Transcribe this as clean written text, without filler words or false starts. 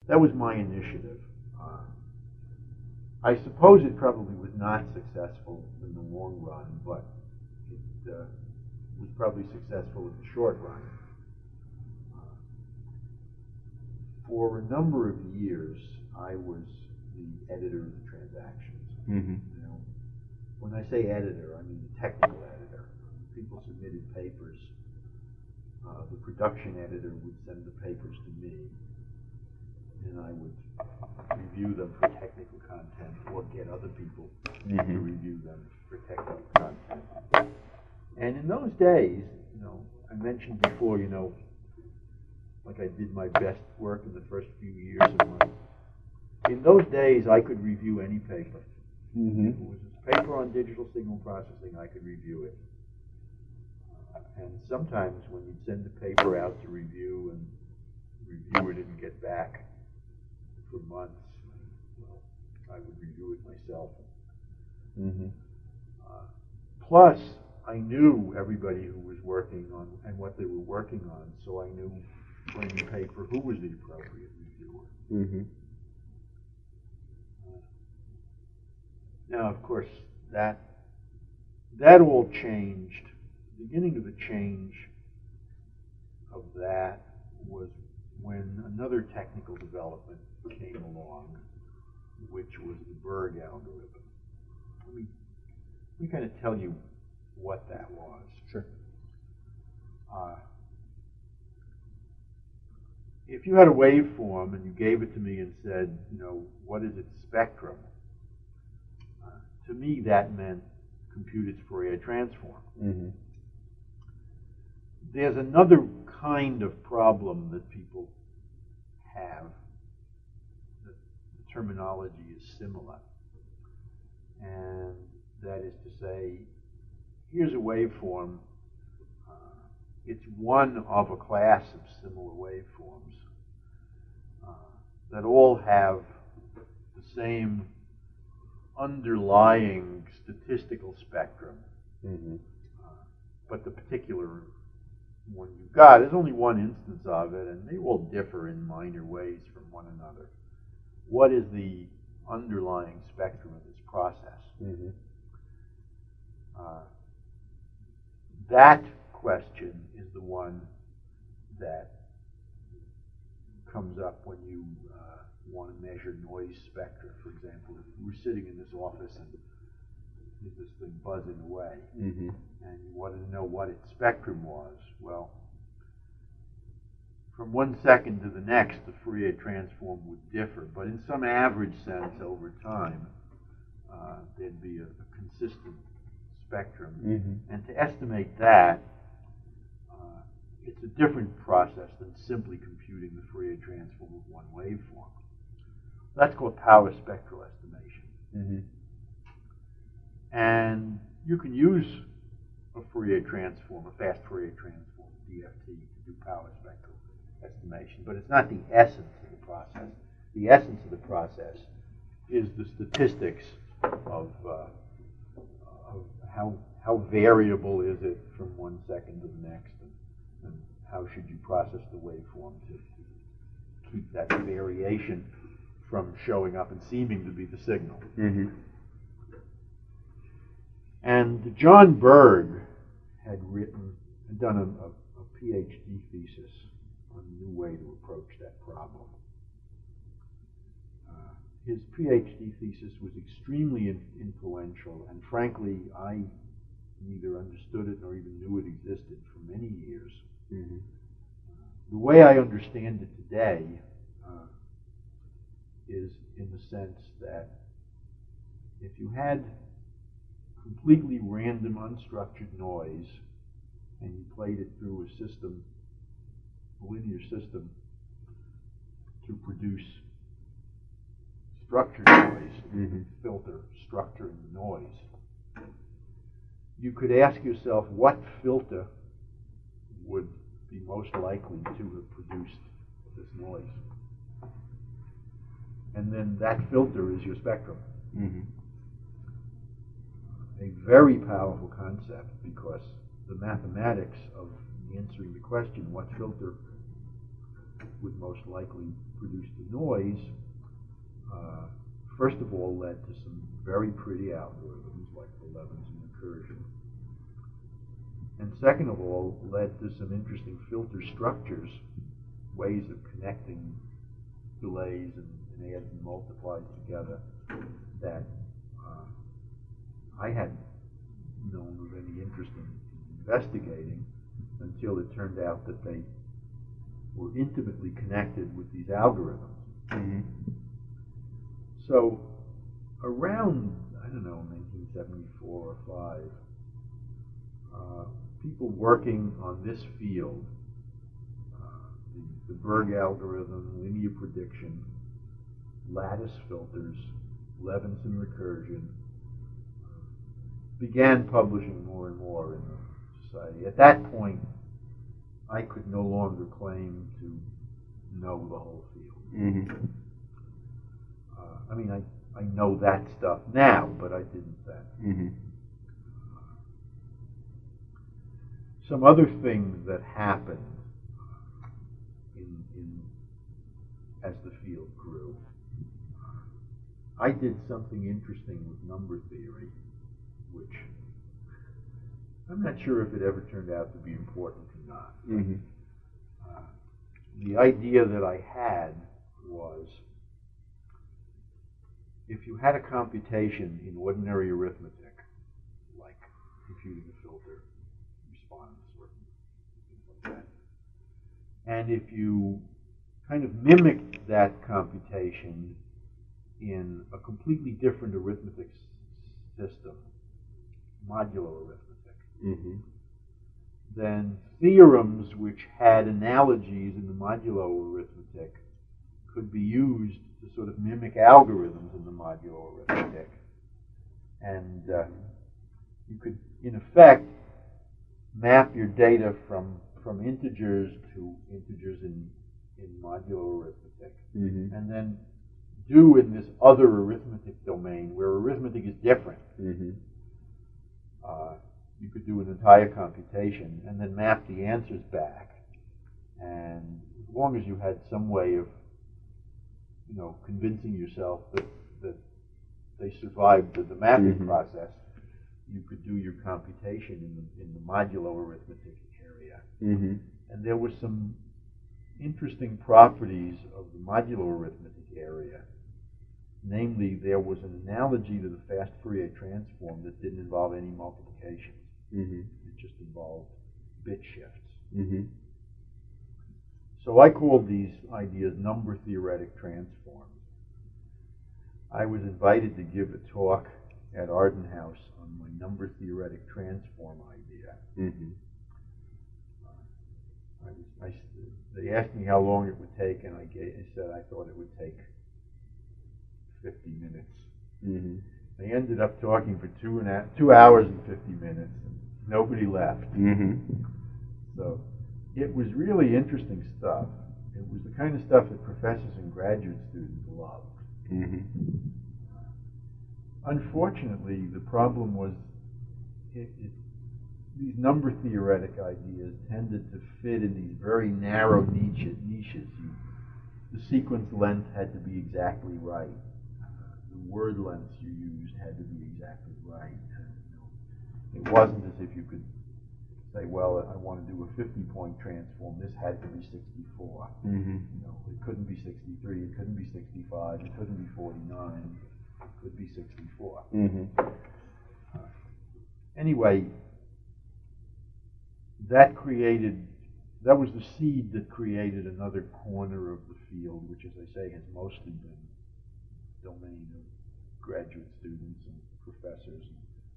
that was my initiative. I suppose it probably was not successful in the long run, but it was probably successful in the short run. For a number of years, I was the editor of the Transactions. Mm-hmm. You know, when I say editor, I mean the technical editor. People submitted papers. The production editor would send the papers to me, and I would review them for technical content or get other people to review them for technical content. And in those days, you know, I mentioned before, you know, like I did my best work in the first few years of my. In those days, I could review any paper. Mm-hmm. If it was a paper on digital signal processing, I could review it. And sometimes when you'd send the paper out to review and the reviewer didn't get back for months, well, I would review it myself. Mm-hmm. Plus, I knew everybody who was working on and what they were working on, so I knew for any paper who was the appropriate reviewer. Mm-hmm. Now, of course, that all changed. The beginning of the change of that was when another technical development came along, which was the Berg algorithm. Let me kind of tell you what that was. Sure. If you had a waveform and you gave it to me and said, you know, what is its spectrum? To me, that meant compute its Fourier transform. Mm-hmm. There's another kind of problem that people have. The terminology is similar. And that is to say, here's a waveform. It's one of a class of similar waveforms that all have the same underlying statistical spectrum. Mm-hmm. But the particular one you've got, there's only one instance of it, and they all differ in minor ways from one another. What is the underlying spectrum of this process? Mm-hmm. That question is the one that comes up when you want to measure noise spectra. For example, if you were sitting in this office and there's this thing buzzing away, Mm-hmm. and you wanted to know what its spectrum was, well, from 1 second to the next, the Fourier transform would differ, but in some average sense over time, there'd be a consistent spectrum. Mm-hmm. And to estimate that, it's a different process than simply computing the Fourier transform of one waveform. That's called power spectral estimation. Mm-hmm. And you can use a Fourier transform, a fast Fourier transform, DFT, to do power spectral estimation, but it's not the essence of the process. The essence of the process is the statistics of how variable is it from 1 second to the next, and how should you process the waveform to keep that variation from showing up and seeming to be the signal. Mm-hmm. And John Berg had done a PhD thesis on a new way to approach that problem. His PhD thesis was extremely influential, and frankly, I neither understood it nor even knew it existed for many years. Mm-hmm. The way I understand it today is in the sense that if you had completely random unstructured noise and you played it through a system, a linear system, to produce structured noise, Mm-hmm. filter structuring the noise, you could ask yourself what filter would be most likely to have produced this noise. And then that filter is your spectrum. Mm-hmm. A very powerful concept, because the mathematics of answering the question, what filter would most likely produced the noise, first of all led to some very pretty algorithms like the Levinson recursion. And second of all, led to some interesting filter structures, ways of connecting delays and adds and multiplies together that I hadn't known of any interest in investigating until it turned out that they were intimately connected with these algorithms. Mm-hmm. So around, I don't know, 1974 or 5, people working on this field, the Berg algorithm, linear prediction, lattice filters, Levinson recursion, began publishing more and more in the society. At that point, I could no longer claim to know the whole field. Mm-hmm. I mean, I know that stuff now, but I didn't then. Mm-hmm. Some other things that happened as the field grew. I did something interesting with number theory, which I'm not sure if it ever turned out to be important or not. Mm-hmm. The idea that I had was, if you had a computation in ordinary arithmetic, like computing a filter, response, or things like that, and if you kind of mimicked that computation in a completely different arithmetic system, modulo arithmetic, Mm-hmm. then theorems which had analogies in the modulo arithmetic could be used to sort of mimic algorithms in the modulo arithmetic. And you could, in effect, map your data from integers to integers in modulo arithmetic, Mm-hmm. and then do in this other arithmetic domain where arithmetic is different. Mm-hmm. You could do an entire computation and then map the answers back. And as long as you had some way of, convincing yourself that they survived the mapping Mm-hmm. process, you could do your computation in the modulo arithmetic area. Mm-hmm. And there were some interesting properties of the modulo arithmetic area. Namely, there was an analogy to the fast Fourier transform that didn't involve any multiplications. Mm-hmm. It just involved bit shifts. Mm-hmm. So I called these ideas number theoretic transforms. I was invited to give a talk at Arden House on my number theoretic transform idea. Mm-hmm. They asked me how long it would take, and I said I thought it would take 50 minutes. Mm-hmm. They ended up talking for 2 hours and 50 minutes, and nobody left. Mm-hmm. So it was really interesting stuff. It was the kind of stuff that professors and graduate students loved. Mm-hmm. Unfortunately, the problem was these number theoretic ideas tended to fit in these very narrow niches. The sequence length had to be exactly right. The word lengths you used had to be exactly right. It wasn't as if you could say, well, I want to do a 50-point transform. This had to be 64. Mm-hmm. It couldn't be 63. It couldn't be 65. It couldn't be 49. It could be 64. Mm-hmm. Anyway, that was the seed that created another corner of the field, which, as I say, has mostly been the domain of graduate students and professors and